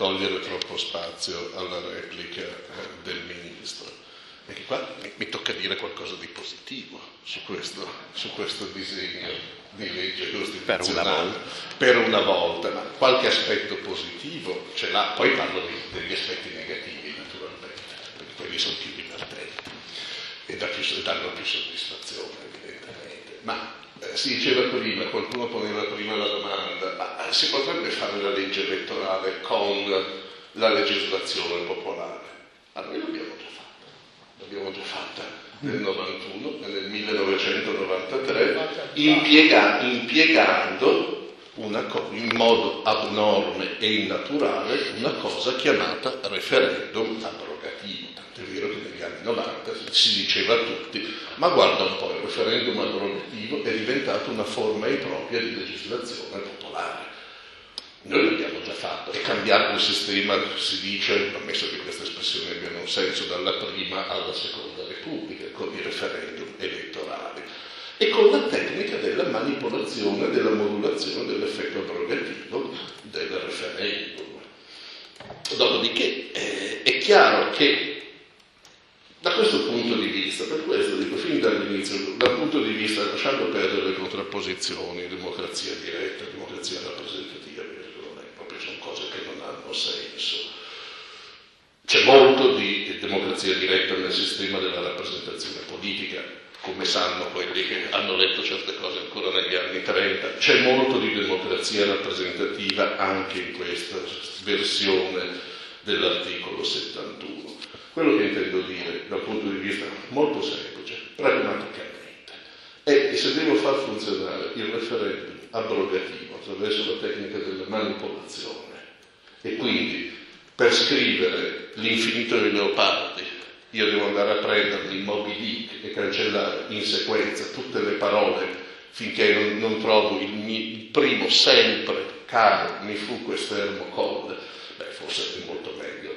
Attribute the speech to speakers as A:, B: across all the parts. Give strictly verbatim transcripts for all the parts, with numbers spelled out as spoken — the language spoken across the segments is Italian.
A: togliere troppo spazio alla replica del Ministro. E che qua mi tocca dire qualcosa di positivo su questo, su questo disegno di legge costituzionale. Per una volta. Per una volta, ma qualche aspetto positivo ce l'ha. Poi parlo di, degli aspetti negativi, naturalmente, perché quelli sono più divertenti e da più, danno più soddisfazione, evidentemente. Ma eh, si diceva prima, qualcuno poneva prima la domanda, ma si potrebbe fare la legge elettorale con la legislazione popolare? Ah, noi l'abbiamo già fatta, l'abbiamo già fatta nel novantuno e nel millenovecentonovantatré, impiega, impiegando una co- in modo abnorme e innaturale una cosa chiamata referendum abrogativo. Tant'è vero che negli anni novanta si diceva a tutti, ma guarda un po', il referendum abrogativo è diventato una forma impropria di legislazione popolare. Noi l'abbiamo già fatto, è cambiato il sistema, si dice, ammesso che questa espressione abbia un senso, dalla prima alla seconda Repubblica, con i referendum elettorali e con la tecnica della manipolazione, della modulazione dell'effetto abrogativo del referendum. Dopodiché eh, è chiaro che da questo punto di vista, per questo dico fin dall'inizio, dal punto di vista, lasciando perdere le contrapposizioni, democrazia diretta, democrazia rappresentativa, sono cose che non hanno senso. C'è molto di democrazia diretta nel sistema della rappresentazione politica, come sanno quelli che hanno letto certe cose ancora negli anni trenta, c'è molto di democrazia rappresentativa anche in questa versione dell'articolo settantuno. Quello che intendo dire dal punto di vista molto semplice, pragmaticamente, è che se devo far funzionare il referendum abrogativo attraverso la tecnica della manipolazione e quindi per scrivere l'infinito dei leopardi io devo andare a prendermi il Moby Dick e cancellare in sequenza tutte le parole finché non, non trovo il, mi, il primo sempre caro mi fu quest'ermo colle, beh forse è molto meglio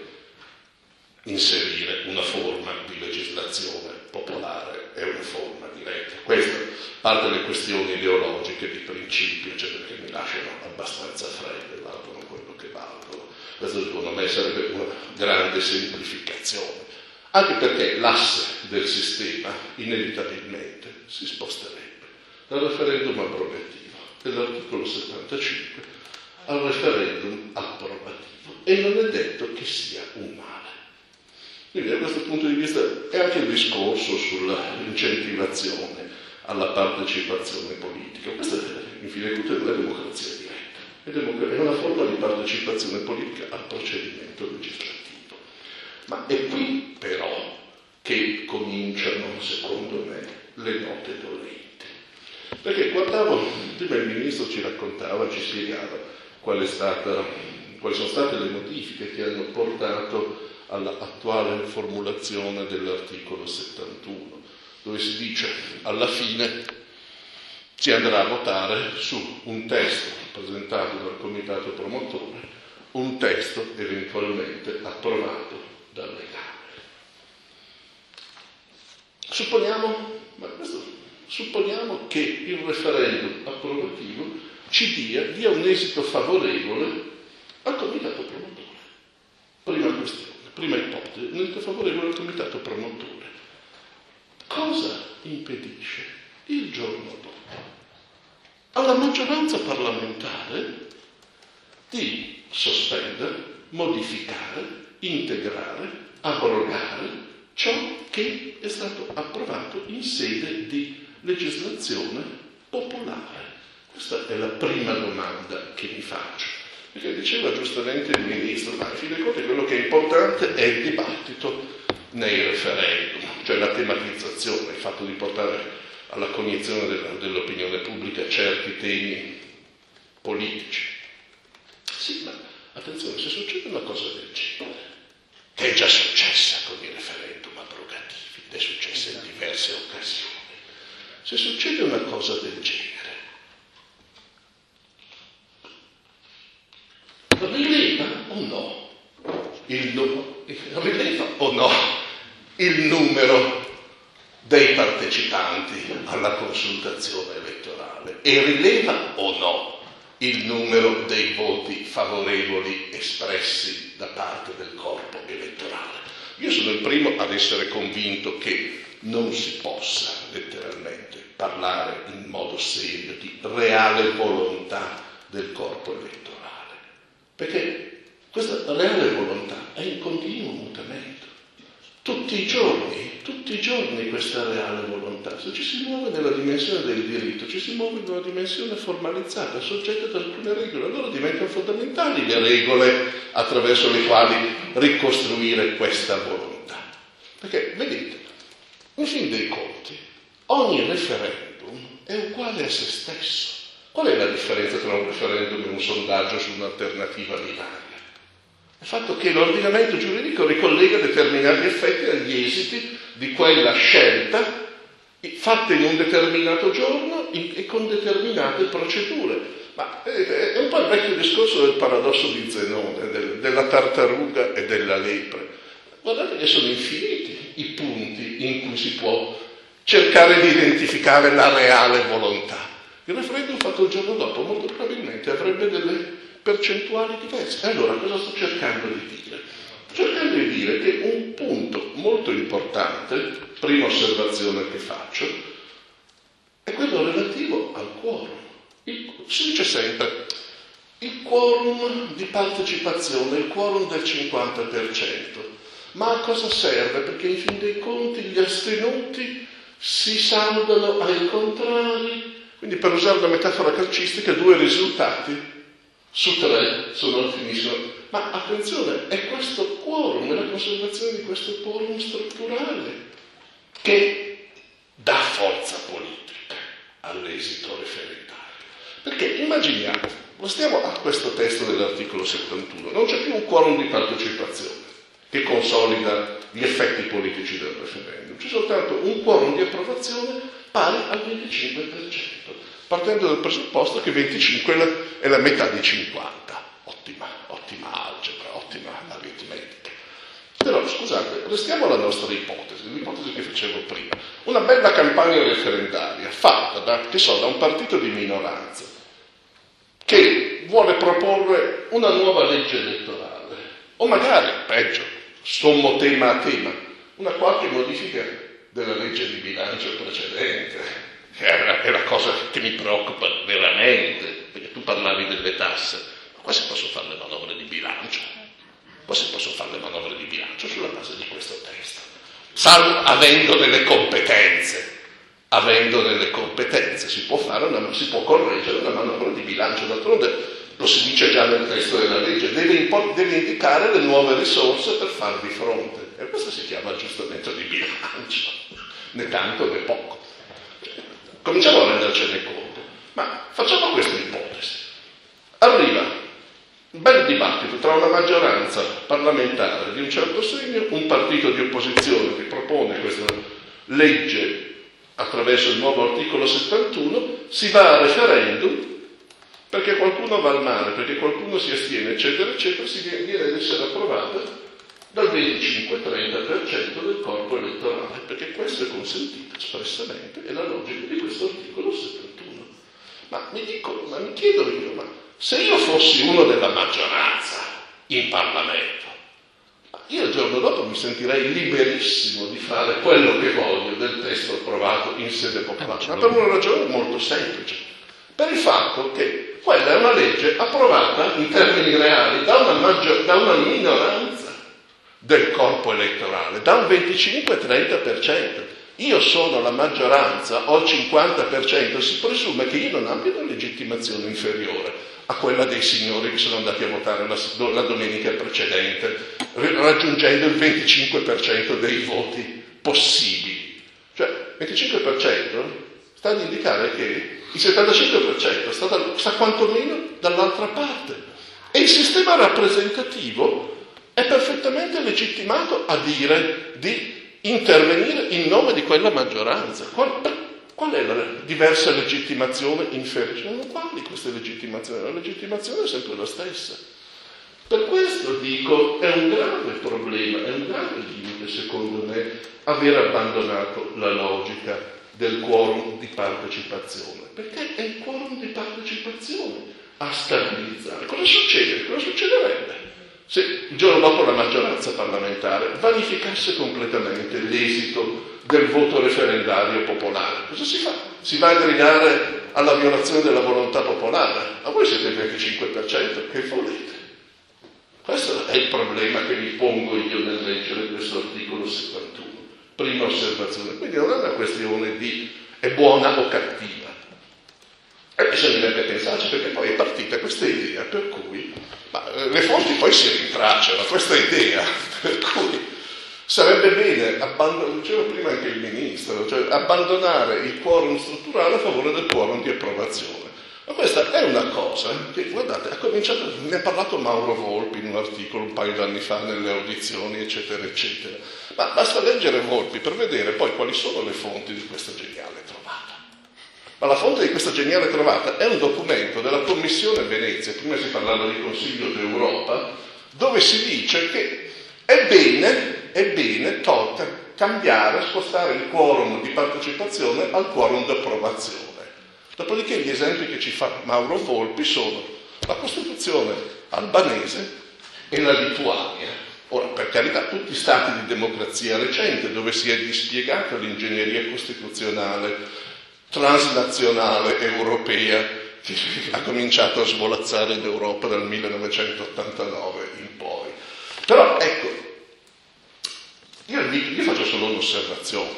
A: inserire una forma di legislazione popolare e una forma diretta. Questa parte delle questioni ideologiche di principio, cioè perché mi lasciano abbastanza fredde, valgono quello che valgono. Questo secondo me sarebbe una grande semplificazione, anche perché l'asse del sistema inevitabilmente si sposterebbe dal referendum abrogativo dell'articolo settantacinque al referendum approvativo e non è detto che sia un male. Quindi da questo punto di vista è anche il discorso sull'incentivazione alla partecipazione politica. Questa in fine di tutto è la democrazia diretta, è una forma di partecipazione politica al procedimento legislativo. Ma è qui però che cominciano, secondo me, le note dolenti. Perché guardavo, prima il Ministro ci raccontava, ci spiegava qual è stata, quali sono state le modifiche che hanno portato all'attuale formulazione dell'articolo settantuno, dove si dice alla fine si andrà a votare su un testo presentato dal comitato promotore, un testo eventualmente approvato dalle Camere. Supponiamo, ma questo, supponiamo che il referendum approvativo ci dia, dia un esito favorevole al comitato promotore. Prima questione. Prima ipotesi, un esito favorevole al comitato promotore. Cosa impedisce il giorno dopo alla maggioranza parlamentare di sospendere, modificare, integrare, abrogare ciò che è stato approvato in sede di legislazione popolare? Questa è la prima domanda che mi faccio. Perché diceva giustamente il Ministro, ma a fine conti quello che è importante è il dibattito nei referendum, cioè la tematizzazione, il fatto di portare alla cognizione della, dell'opinione pubblica certi temi politici. Sì, ma attenzione, se succede una cosa del genere, che è già successa con i referendum abrogativi, ed è successa in diverse occasioni, se succede una cosa del genere, rileva o no il, rileva o no il numero dei partecipanti alla consultazione elettorale e rileva o no il numero dei voti favorevoli espressi da parte del corpo elettorale. Io sono il primo ad essere convinto che non si possa letteralmente parlare in modo serio di reale volontà del corpo elettorale, perché questa reale volontà è in continuo mutamento. Tutti i giorni, tutti i giorni questa reale volontà, se ci si muove nella dimensione del diritto, ci si muove in una dimensione formalizzata, soggetta ad alcune regole, allora diventano fondamentali le regole attraverso le quali ricostruire questa volontà. Perché, vedete, in fin dei conti, ogni referendum è uguale a se stesso. Qual è la differenza tra un referendum e un sondaggio su un'alternativa binaria? Il fatto che l'ordinamento giuridico ricollega determinati effetti agli esiti di quella scelta fatta in un determinato giorno e con determinate procedure. Ma vedete, è un po' il vecchio discorso del paradosso di Zenone, del, della tartaruga e della lepre. Guardate che sono infiniti i punti in cui si può cercare di identificare la reale volontà. Il referendum fatto il giorno dopo molto probabilmente avrebbe delle percentuali diverse. Allora, cosa sto cercando di dire? Sto cercando di dire che un punto molto importante, prima osservazione che faccio, è quello relativo al quorum. Il, si dice sempre il quorum di partecipazione, il quorum del cinquanta per cento. Ma a cosa serve? Perché in fin dei conti gli astenuti si saldano ai contrari. Quindi, per usare una metafora calcistica, due risultati su tre sono finissimo. Ma attenzione, è questo quorum, è la conservazione di questo quorum strutturale che dà forza politica all'esito referendario. Perché immaginiamo, stiamo a questo testo dell'articolo settantuno, non c'è più un quorum di partecipazione che consolida gli effetti politici del referendum, c'è soltanto un quorum di approvazione pari al venticinque per cento, partendo dal presupposto che venticinque è la, è la metà di cinquanta. Ottima, ottima algebra, ottima aritmetica. Però, scusate, restiamo alla nostra ipotesi, l'ipotesi che facevo prima. Una bella campagna referendaria fatta da, che so, da un partito di minoranza che vuole proporre una nuova legge elettorale, o magari, peggio, sommo tema a tema, una qualche modifica della legge di bilancio precedente, che è la, è la cosa che mi preoccupa veramente, perché tu parlavi delle tasse. Qua si possono fare le manovre di bilancio, qua si possono fare le manovre di bilancio sulla base di questo testo, salvo avendo delle competenze, avendo delle competenze, si può fare una, si può correggere una manovra di bilancio, d'altronde lo si dice già nel testo della legge, deve, impo- deve indicare le nuove risorse per farvi fronte, e questo si chiama aggiustamento di bilancio, né tanto né poco. Cominciamo a rendercene conto, ma facciamo questa ipotesi. Arriva un bel dibattito tra una maggioranza parlamentare di un certo segno, un partito di opposizione che propone questa legge attraverso il nuovo articolo settantuno, si va a referendum perché qualcuno va al mare, perché qualcuno si astiene, eccetera, eccetera, si viene ad essere approvata dal venticinque trenta per cento del corpo elettorale, perché questo è consentito espressamente, è la logica di questo articolo settantuno. Ma mi dico, ma mi chiedo io, ma se io fossi uno della maggioranza in Parlamento, io il giorno dopo mi sentirei liberissimo di fare quello che voglio del testo approvato in sede popolare, ma per una ragione molto semplice, per il fatto che quella è una legge approvata in termini reali da una, maggior, da una minoranza del corpo elettorale, da un venticinque trenta per cento. Io sono la maggioranza, ho il cinquanta per cento, si presume che io non abbia una legittimazione inferiore a quella dei signori che sono andati a votare la, la domenica precedente, raggiungendo il venticinque per cento dei voti possibili. Cioè, venticinque per cento sta ad indicare che il settantacinque per cento sta, da, sta quantomeno dall'altra parte. E il sistema rappresentativo è perfettamente legittimato a dire di intervenire in nome di quella maggioranza. Qual, qual è la diversa legittimazione inferiore? Sono uguali queste legittimazioni, la legittimazione è sempre la stessa. Per questo dico, è un grave problema, è un grave limite, secondo me, aver abbandonato la logica del quorum di partecipazione, perché è il quorum di partecipazione a stabilizzare. Cosa succede? Cosa succederebbe se il giorno dopo la maggioranza parlamentare vanificasse completamente l'esito del voto referendario popolare? Cosa si fa? Si va a gridare alla violazione della volontà popolare? Ma voi siete il venticinque per cento, che volete? Questo è il problema che mi pongo io nel leggere questo articolo settantuno. Prima osservazione. Quindi non è una questione di è buona o cattiva. E bisognerebbe pensarci, perché poi è partita questa idea per cui ma, le fonti poi si rintracciano, questa idea per cui sarebbe bene, abbandon- diceva prima anche il ministro, cioè abbandonare il quorum strutturale a favore del quorum di approvazione. Ma questa è una cosa che, guardate, ha cominciato, ne ha parlato Mauro Volpi in un articolo un paio d'anni fa nelle audizioni, eccetera, eccetera. Ma basta leggere Volpi per vedere poi quali sono le fonti di questa geniale trovata. Ma la fonte di questa geniale trovata è un documento della Commissione Venezia, prima si parlava di Consiglio d'Europa, dove si dice che è bene, è bene tolta, cambiare, spostare il quorum di partecipazione al quorum di approvazione. Dopodiché gli esempi che ci fa Mauro Volpi sono la Costituzione albanese e la Lituania. Ora, per carità, tutti stati di democrazia recente, dove si è dispiegata l'ingegneria costituzionale transnazionale europea, che ha cominciato a svolazzare in Europa dal millenovecentottantanove in poi. Però, ecco, io, io faccio solo un'osservazione.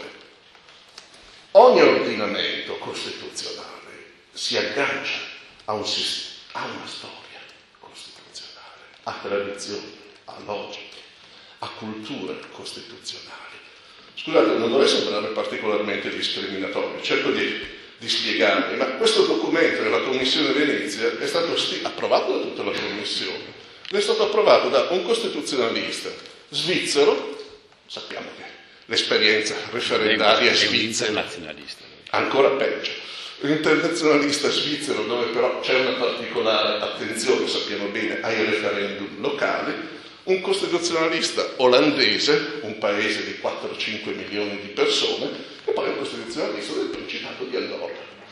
A: Ogni ordinamento costituzionale si aggancia a, un, a una storia costituzionale, a tradizioni, a logiche, a culture costituzionali. Scusate, non dovrei sembrare particolarmente discriminatorio, cerco di, di spiegarmi, ma questo documento della Commissione Venezia è stato sti- approvato da tutta la Commissione, è stato approvato da un costituzionalista svizzero, sappiamo che l'esperienza referendaria svizzera, ancora peggio, l'internazionalista svizzero, dove però c'è una particolare attenzione, sappiamo bene, ai referendum locali, un costituzionalista olandese, un paese di quattro cinque milioni di persone, e poi un costituzionalista del Principato di Andorra.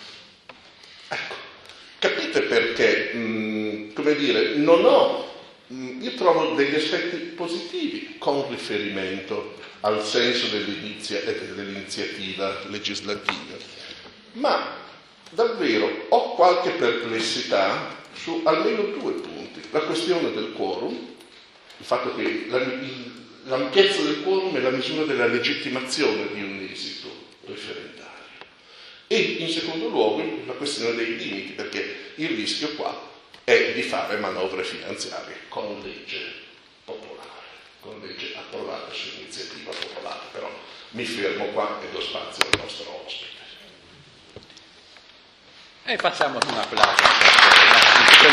A: Ecco, capite perché, mh, come dire, non ho, mh, io trovo degli aspetti positivi con riferimento al senso dell'inizia, dell'iniziativa legislativa, ma davvero ho qualche perplessità su almeno due punti. La questione del quorum, il fatto che la, l'ampiezza del quorum è la misura della legittimazione di un esito referendario. E in secondo luogo la questione dei limiti, perché il rischio qua è di fare manovre finanziarie con legge popolare, con legge approvata su iniziativa popolare. Però mi fermo qua e do spazio al nostro ospite.
B: E passiamo a un applauso.